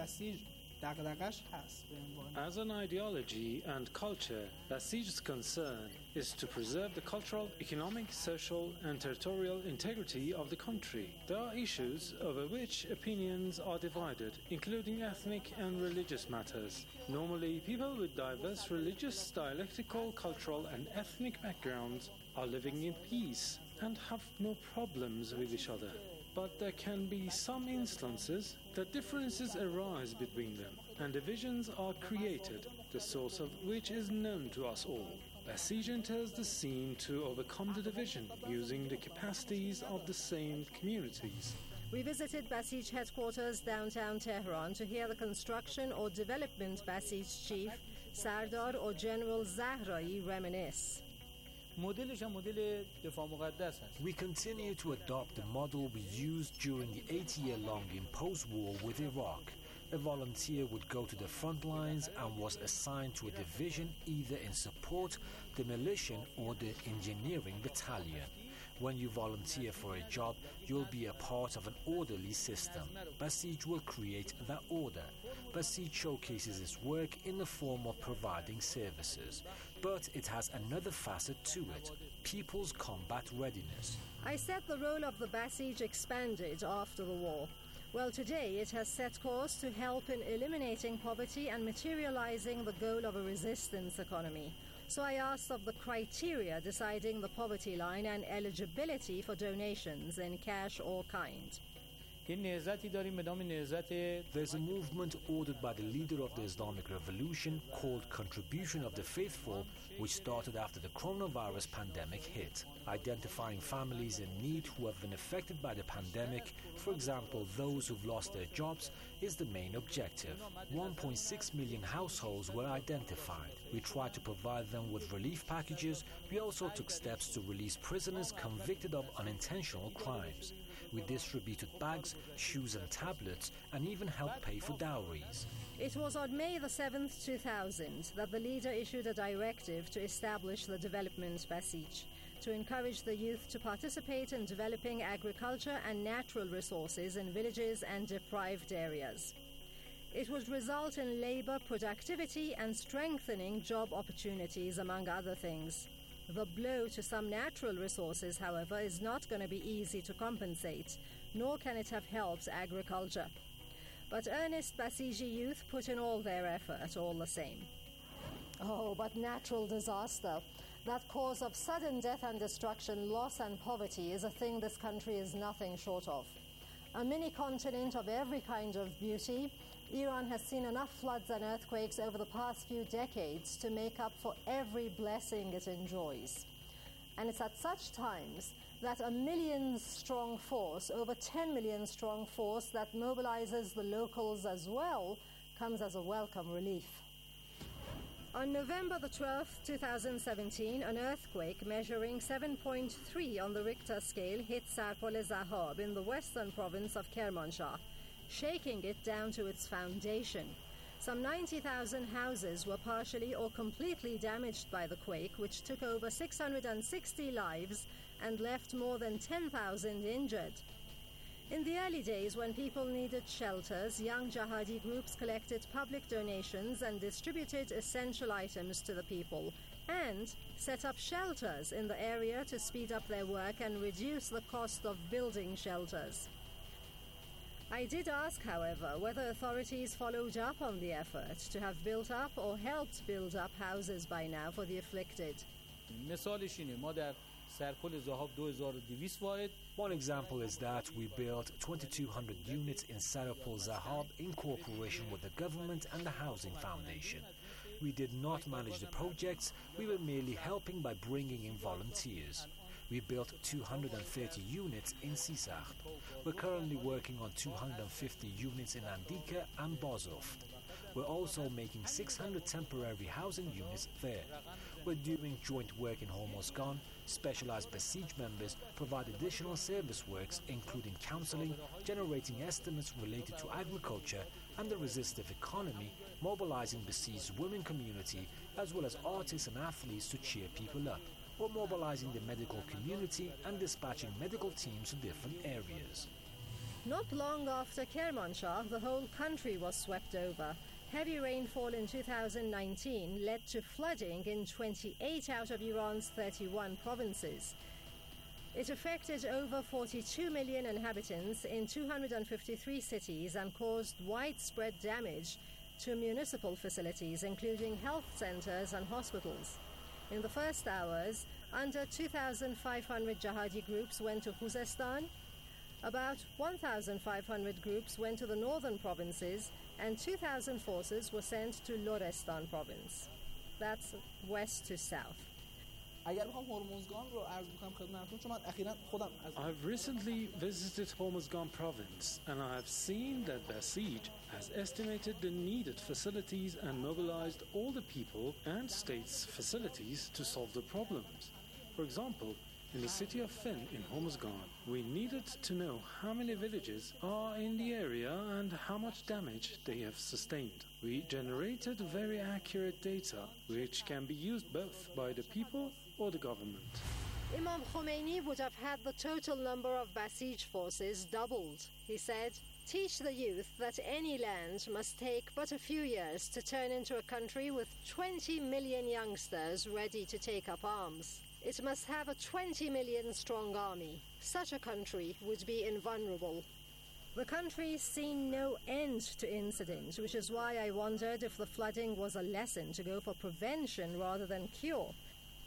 As an ideology and culture, Basij's concern is to preserve the cultural, economic, social, and territorial integrity of the country. There are issues over which opinions are divided, including ethnic and religious matters. Normally, people with diverse religious, dialectical, cultural, and ethnic backgrounds are living in peace and have no problems with each other. But there can be some instances that differences arise between them, and divisions are created, the source of which is known to us all. Basij enters the scene to overcome the division using the capacities of the same communities. We visited Basij headquarters downtown Tehran to hear the construction or development Basij chief, Sardar or General Zahrai, reminisce. We continue to adopt the model we used during the eight-year-long imposed war with Iraq. A volunteer would go to the front lines and was assigned to a division either in support, the militia, or the engineering battalion. When you volunteer for a job, you'll be a part of an orderly system. Basij will create that order. Basij showcases its work in the form of providing services. But it has another facet to it, people's combat readiness. I said the role of the Basij expanded after the war. Well, today it has set course to help in eliminating poverty and materializing the goal of a resistance economy. So I asked of the criteria deciding the poverty line and eligibility for donations in cash or kind. There's a movement ordered by the leader of the Islamic Revolution called Contribution of the Faithful, which started after the coronavirus pandemic hit, identifying families in need who have been affected by the pandemic, for example those who've lost their jobs, is the main objective. one point six million households were identified. We tried to provide them with relief packages. We also took steps to release prisoners convicted of unintentional crimes. We distributed bags, shoes and tablets, and even helped pay for dowries. It was on May the seventh, two thousand, that the leader issued a directive to establish the Development Basij, to encourage the youth to participate in developing agriculture and natural resources in villages and deprived areas. It would result in labor productivity and strengthening job opportunities, among other things. The blow to some natural resources, however, is not going to be easy to compensate, nor can it have helped agriculture. But earnest Basiji youth put in all their effort, all the same. Oh, but natural disaster, that cause of sudden death and destruction, loss and poverty, is a thing this country is nothing short of. A mini-continent of every kind of beauty, Iran has seen enough floods and earthquakes over the past few decades to make up for every blessing it enjoys. And it's at such times that a million-strong force, over ten million strong force that mobilizes the locals as well, comes as a welcome relief. On November the twelfth, two thousand seventeen, an earthquake measuring seven point three on the Richter scale hit Sarpol Zahab in the western province of Kermanshah, shaking it down to its foundation. Some ninety thousand houses were partially or completely damaged by the quake, which took over six hundred sixty lives and left more than ten thousand injured. In the early days, when people needed shelters, young jihadi groups collected public donations and distributed essential items to the people, and set up shelters in the area to speed up their work and reduce the cost of building shelters. I did ask, however, whether authorities followed up on the effort to have built up or helped build up houses by now for the afflicted. One example is that we built twenty-two hundred units in Sarpol Zahab in cooperation with the government and the Housing Foundation. We did not manage the projects, we were merely helping by bringing in volunteers. We built two hundred thirty units in Sisakht. We're currently working on two hundred fifty units in Andika and Bozoft. We're also making six hundred temporary housing units there. We're doing joint work in Hormozgan. Specialized Basij members provide additional service works, including counseling, generating estimates related to agriculture and the resistive economy, mobilizing Basij's women community, as well as artists and athletes to cheer people up. We're mobilizing the medical community and dispatching medical teams to different areas. Not long after Kermanshah, the whole country was swept over. Heavy rainfall in two thousand nineteen led to flooding in twenty-eight out of Iran's thirty-one provinces. It affected over forty-two million inhabitants in two hundred fifty-three cities and caused widespread damage to municipal facilities, including health centers and hospitals. In the first hours, under two thousand five hundred jihadi groups went to Khuzestan, about one thousand five hundred groups went to the northern provinces, and two thousand forces were sent to Lorestan province. That's west to south. I've recently visited Hormozgan province, and I have seen that Basij has estimated the needed facilities and mobilized all the people and state's facilities to solve the problems. For example, in the city of Fin in Hormozgan, we needed to know how many villages are in the area and how much damage they have sustained. We generated very accurate data, which can be used both by the people or the government. Imam Khomeini would have had the total number of Basij forces doubled. He said, "Teach the youth that any land must take but a few years to turn into a country with twenty million youngsters ready to take up arms. It must have a twenty million strong army. Such a country would be invulnerable." The country's seen no end to incident, which is why I wondered if the flooding was a lesson to go for prevention rather than cure.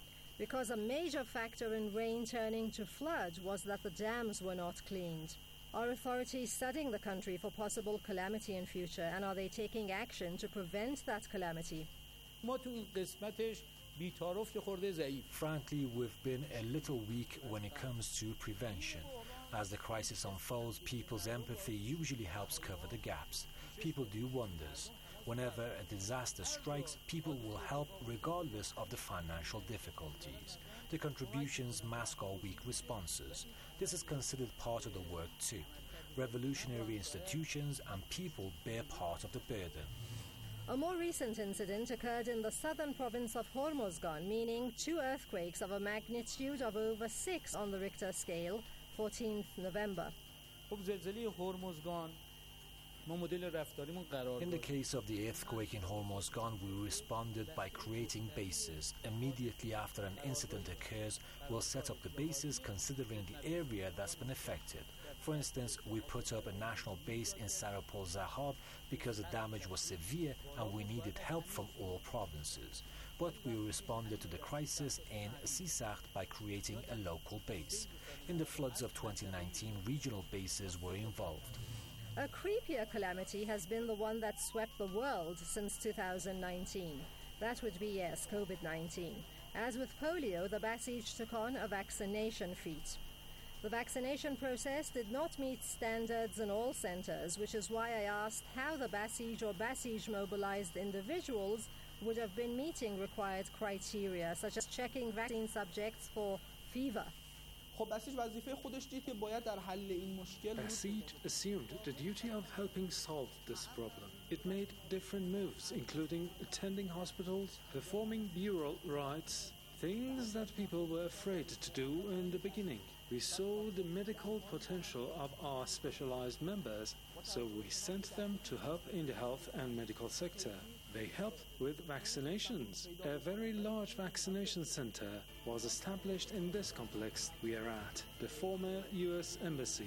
Because a major factor in rain turning to flood was that the dams were not cleaned. Are authorities studying the country for possible calamity in future, and are they taking action to prevent that calamity? Frankly, we've been a little weak when it comes to prevention. As the crisis unfolds, people's empathy usually helps cover the gaps. People do wonders. Whenever a disaster strikes, people will help regardless of the financial difficulties. The contributions mask our weak responses. This is considered part of the work too. Revolutionary institutions and people bear part of the burden. A more recent incident occurred in the southern province of Hormozgan, meaning two earthquakes of a magnitude of over six on the Richter scale, fourteenth November. In the case of the earthquake in Hormozgan, we responded by creating bases. Immediately after an incident occurs, we'll set up the bases considering the area that's been affected. For instance, we put up a national base in Sarapol Zahab because the damage was severe and we needed help from all provinces. But we responded to the crisis in Sisakht by creating a local base. In the floods of twenty nineteen, regional bases were involved. A creepier calamity has been the one that swept the world since two thousand nineteen. That would be, yes, COVID nineteen. As with polio, the Basij took on a vaccination feat. The vaccination process did not meet standards in all centers, which is why I asked how the Basij or Basij mobilized individuals would have been meeting required criteria, such as checking vaccine subjects for fever. Basij assumed the duty of helping solve this problem. It made different moves, including attending hospitals, performing burial rites, things that people were afraid to do in the beginning. We saw the medical potential of our specialized members, so we sent them to help in the health and medical sector. They helped with vaccinations. A very large vaccination center was established in this complex we are at, the former U S Embassy.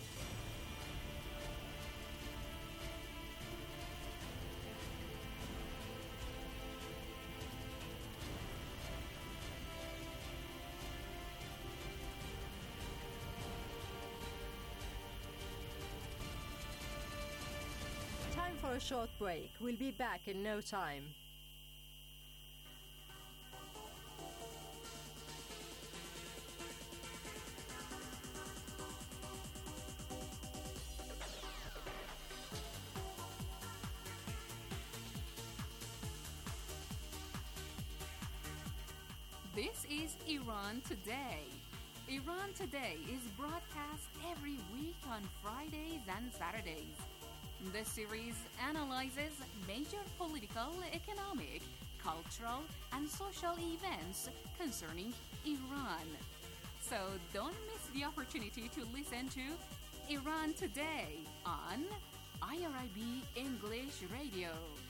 For a short break. We'll be back in no time. This is Iran Today. Iran Today is broadcast every week on Fridays and Saturdays. The series analyzes major political, economic, cultural, and social events concerning Iran. So don't miss the opportunity to listen to Iran Today on I R I B English Radio.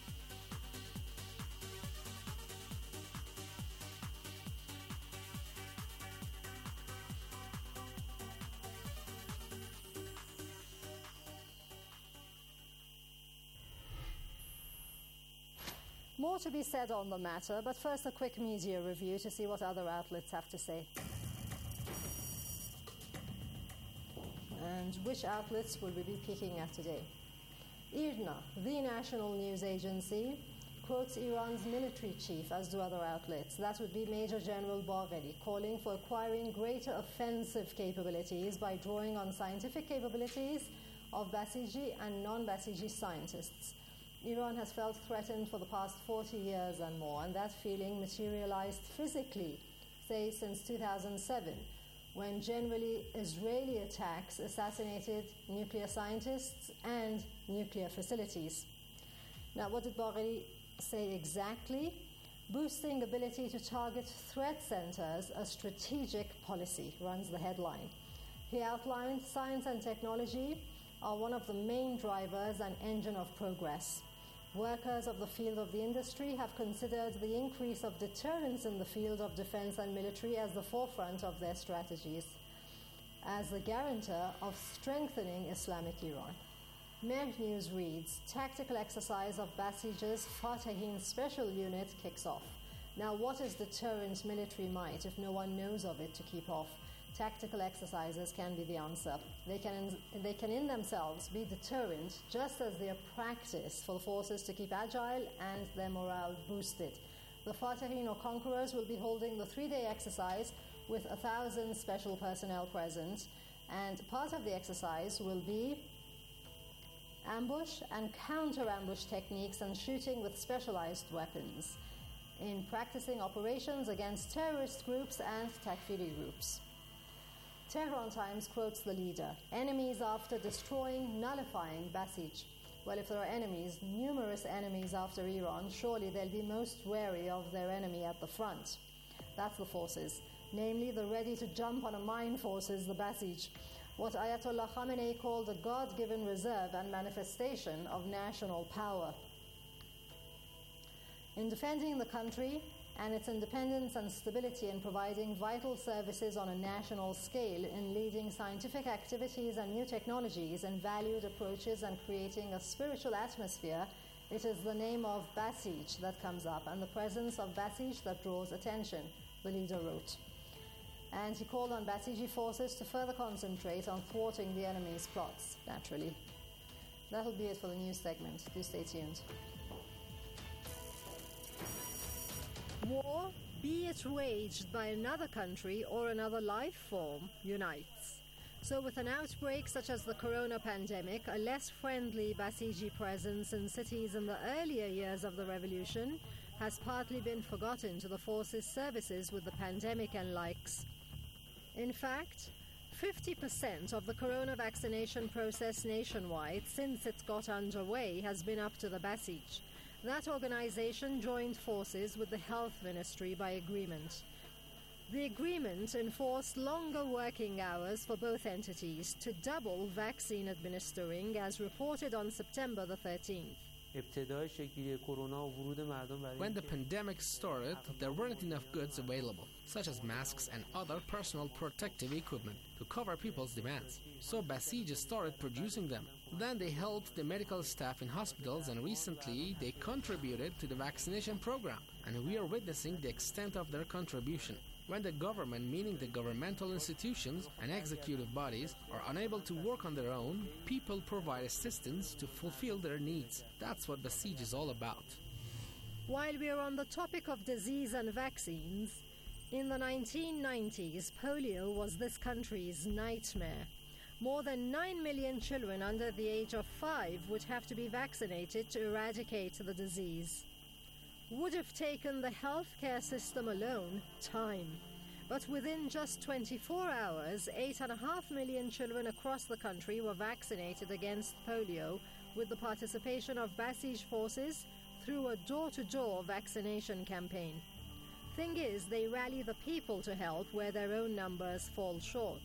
More to be said on the matter, but first a quick media review to see what other outlets have to say. And which outlets will we be picking at today? IRNA, the national news agency, quotes Iran's military chief, as do other outlets. That would be Major General Bagheri, calling for acquiring greater offensive capabilities by drawing on scientific capabilities of Basiji and non-Basiji scientists. Iran has felt threatened for the past forty years and more, and that feeling materialized physically, say, since two thousand seven, when generally Israeli attacks assassinated nuclear scientists and nuclear facilities. Now, what did Bagheri say exactly? Boosting ability to target threat centers, a strategic policy, runs the headline. He outlined science and technology are one of the main drivers and engine of progress. Workers of the field of the industry have considered the increase of deterrence in the field of defense and military as the forefront of their strategies, as the guarantor of strengthening Islamic Iran. Mehr News reads, tactical exercise of Basij's Fatahin special unit kicks off. Now, what is deterrent military might if no one knows of it to keep off? Tactical exercises can be the answer. They can, in, they can in themselves be deterrent, just as they are practice for the forces to keep agile and their morale boosted. The Fatahin or Conquerors will be holding the three-day exercise with a thousand special personnel present, and part of the exercise will be ambush and counter-ambush techniques and shooting with specialized weapons in practicing operations against terrorist groups and Takfiri groups. Tehran Times quotes the leader, enemies after destroying, nullifying Basij. Well, if there are enemies, numerous enemies after Iran, surely they'll be most wary of their enemy at the front. That's the forces, namely the ready-to-jump-on-a-mine forces, the Basij, what Ayatollah Khamenei called a God-given reserve and manifestation of national power. In defending the country and its independence and stability, in providing vital services on a national scale, in leading scientific activities and new technologies and valued approaches, and creating a spiritual atmosphere, it is the name of Basij that comes up and the presence of Basij that draws attention, the leader wrote. And he called on Basiji forces to further concentrate on thwarting the enemy's plots, naturally. That'll be it for the news segment. Do stay tuned. War, be it waged by another country or another life form, unites. So with an outbreak such as the corona pandemic, a less friendly Basiji presence in cities in the earlier years of the revolution has partly been forgotten to the forces' services with the pandemic and likes. In fact, fifty percent of the corona vaccination process nationwide since it got underway has been up to the Basij. That organization joined forces with the Health Ministry by agreement. The agreement enforced longer working hours for both entities to double vaccine administering, as reported on September the thirteenth. When the pandemic started, there weren't enough goods available, such as masks and other personal protective equipment, to cover people's demands. So Basij started producing them. Then they helped the medical staff in hospitals, and recently they contributed to the vaccination program, and we are witnessing the extent of their contribution. When the government, meaning the governmental institutions and executive bodies, are unable to work on their own, people provide assistance to fulfill their needs. That's what Basij is all about. While we are on the topic of disease and vaccines, in the nineteen nineties, polio was this country's nightmare. More than nine million children under the age of five would have to be vaccinated to eradicate the disease. Would have taken the healthcare system alone time. But within just twenty-four hours, eight and a half million children across the country were vaccinated against polio with the participation of Basij forces through a door-to-door vaccination campaign. Thing is, they rally the people to help where their own numbers fall short.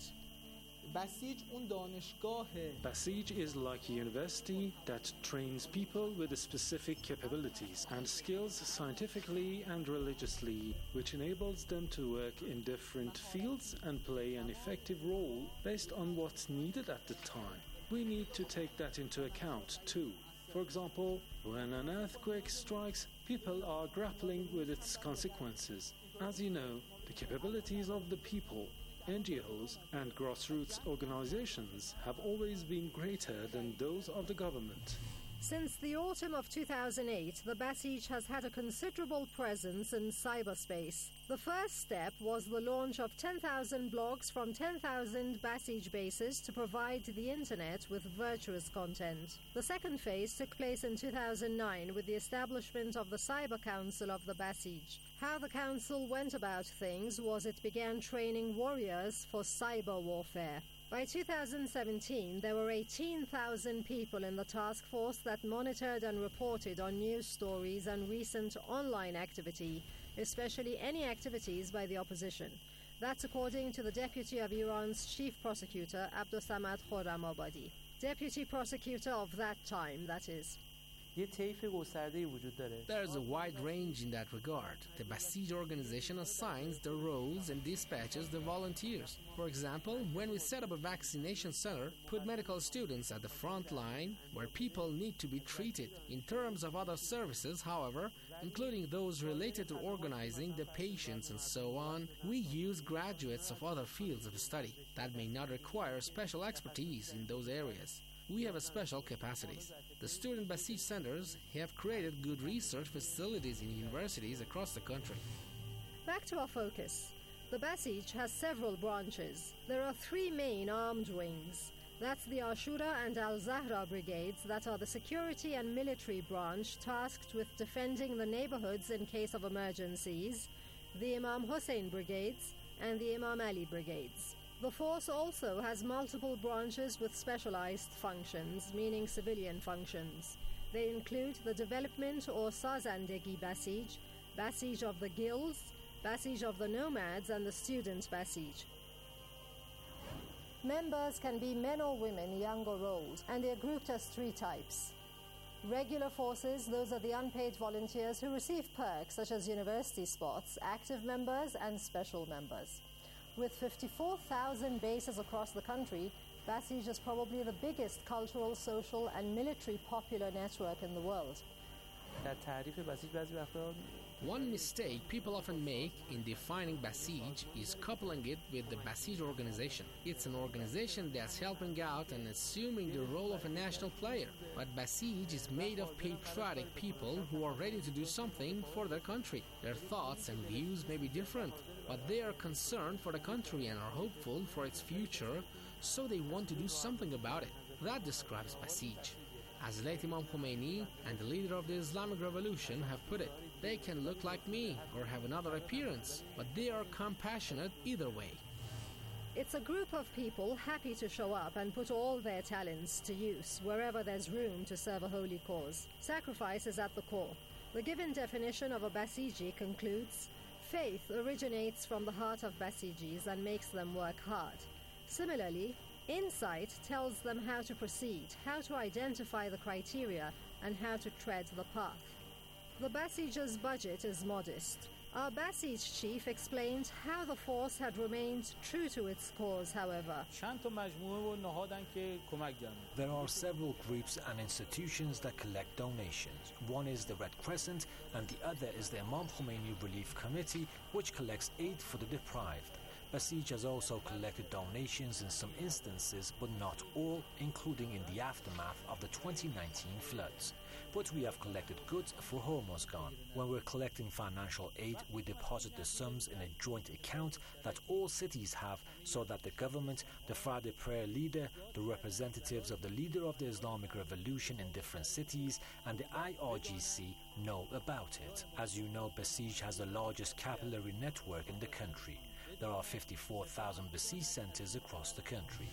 Basij is like a university that trains people with specific capabilities and skills scientifically and religiously, which enables them to work in different fields and play an effective role based on what's needed at the time. We need to take that into account too. For example, when an earthquake strikes, people are grappling with its consequences. As you know, the capabilities of the people, N G Os and grassroots organizations have always been greater than those of the government. Since the autumn of two thousand eight, the Basij has had a considerable presence in cyberspace. The first step was the launch of ten thousand blogs from ten thousand Basij bases to provide the internet with virtuous content. The second phase took place in two thousand nine with the establishment of the Cyber Council of the Basij. How the council went about things was it began training warriors for cyber warfare. By two thousand seventeen, there were eighteen thousand people in the task force that monitored and reported on news stories and recent online activity, especially any activities by the opposition. That's according to the deputy of Iran's chief prosecutor, Abdossamad Khorramabadi. Deputy prosecutor of that time, that is. There is a wide range in that regard. The Basij organization assigns the roles and dispatches the volunteers. For example, when we set up a vaccination center, put medical students at the front line where people need to be treated. In terms of other services, however, including those related to organizing the patients and so on, we use graduates of other fields of study that may not require special expertise in those areas. We have special capacities. The student Basij centers have created good research facilities in universities across the country. Back to our focus. The Basij has several branches. There are three main armed wings. That's the Ashura and Al-Zahra brigades that are the security and military branch tasked with defending the neighborhoods in case of emergencies, the Imam Hussein brigades, and the Imam Ali brigades. The force also has multiple branches with specialized functions, meaning civilian functions. They include the Development or Sazandegi Basij, Basij of the Guilds, Basij of the Nomads, and the Student Basij. Members can be men or women, young or old, and they are grouped as three types. Regular forces, those are the unpaid volunteers who receive perks such as university spots, active members, and special members. With fifty-four thousand bases across the country, Basij is probably the biggest cultural, social, and military popular network in the world. One mistake people often make in defining Basij is coupling it with the Basij organization. It's an organization that's helping out and assuming the role of a national player. But Basij is made of patriotic people who are ready to do something for their country. Their thoughts and views may be different, but they are concerned for the country and are hopeful for its future, so they want to do something about it. That describes Basij. As late Imam Khomeini and the leader of the Islamic Revolution have put it, they can look like me or have another appearance, but they are compassionate either way. It's a group of people happy to show up and put all their talents to use wherever there's room to serve a holy cause. Sacrifice is at the core. The given definition of a Basiji concludes, faith originates from the heart of Basijis and makes them work hard. Similarly, insight tells them how to proceed, how to identify the criteria, and how to tread the path. The Basij's budget is modest. Our Basij chief explained how the force had remained true to its cause, however. There are several groups and institutions that collect donations. One is the Red Crescent, and the other is the Imam Khomeini Relief Committee, which collects aid for the deprived. Basij has also collected donations in some instances, but not all, including in the aftermath of the twenty nineteen floods. But we have collected goods for Hormozgan. When we're collecting financial aid, we deposit the sums in a joint account that all cities have, so that the government, the Friday prayer leader, the representatives of the leader of the Islamic Revolution in different cities, and the I R G C know about it. As you know, Basij has the largest capillary network in the country. There are fifty-four thousand Basij centers across the country.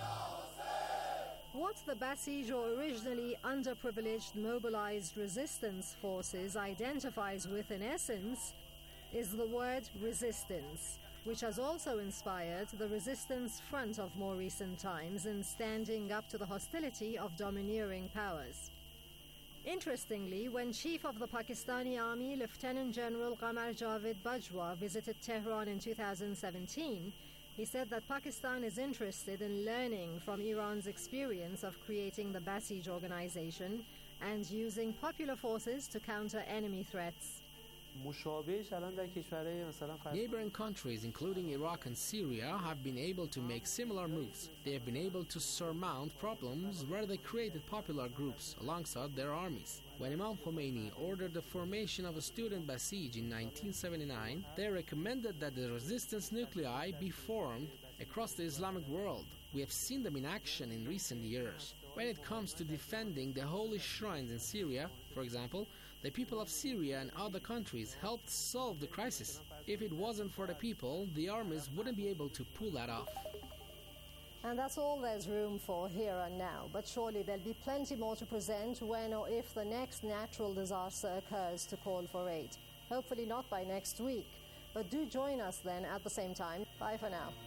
What the Basij, or originally underprivileged mobilized resistance forces, identifies with in essence is the word resistance, which has also inspired the resistance front of more recent times in standing up to the hostility of domineering powers. Interestingly, when Chief of the Pakistani Army, Lieutenant General Qamar Javed Bajwa, visited Tehran in two thousand seventeen, he said that Pakistan is interested in learning from Iran's experience of creating the Basij organization and using popular forces to counter enemy threats. Neighboring countries, including Iraq and Syria, have been able to make similar moves. They have been able to surmount problems where they created popular groups alongside their armies. When Imam Khomeini ordered the formation of a student Basij in nineteen seventy-nine, they recommended that the resistance nuclei be formed across the Islamic world. We have seen them in action in recent years. When it comes to defending the holy shrines in Syria, for example, the people of Syria and other countries helped solve the crisis. If it wasn't for the people, the armies wouldn't be able to pull that off. And that's all there's room for here and now. But surely there'll be plenty more to present when or if the next natural disaster occurs to call for aid. Hopefully not by next week. But do join us then at the same time. Bye for now.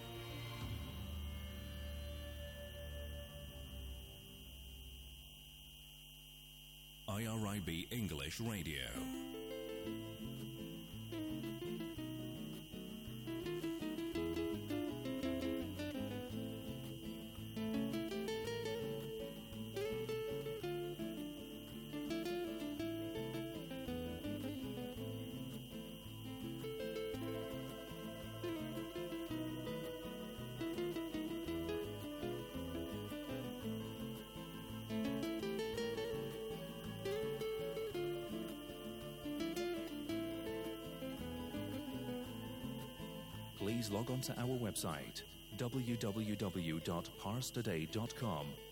I R I B English Radio. please log on to our website w w w dot pars today dot com